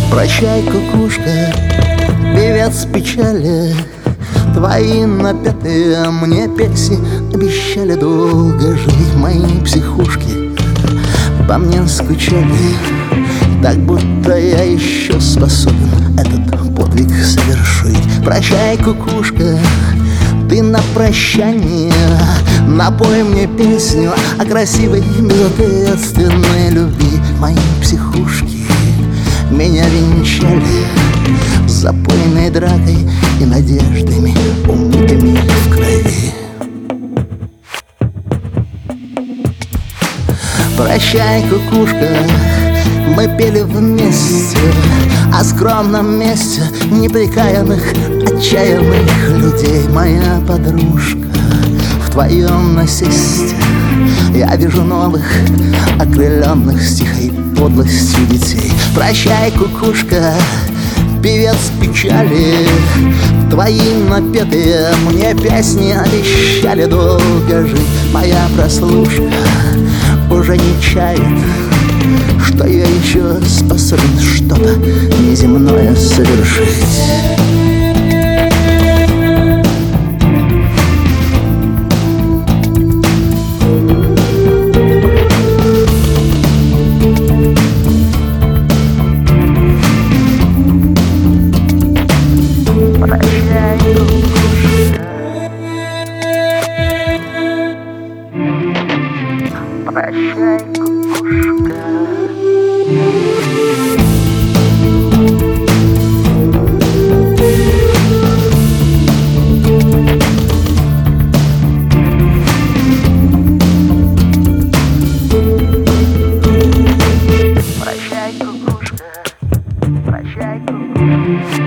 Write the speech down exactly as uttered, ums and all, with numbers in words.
Прощай, кукушка, певец печали. Твои напетые мне песни обещали долго жить. Мои психушки по мне скучали, так будто я еще способен этот подвиг совершить. Прощай, кукушка, ты на прощание напой мне песню о красивой, безответственной любви. Мои психушки меня венчали запойной дракой и надеждами, умытыми в крови. Прощай, кукушка, мы пели вместе о скромном месте неприкаянных, отчаянных людей. Моя подружка, в твоем насесте я вижу новых, окрыленных с тихой подлостью детей. Прощай, кукушка, певец печали. Твои напетые мне песни обещали долго жить. Моя прослушка уже не чает, что я еще способен что-то неземное совершить. Прощай, кукушка. Прощай, кукушка. Прощай, кукушка.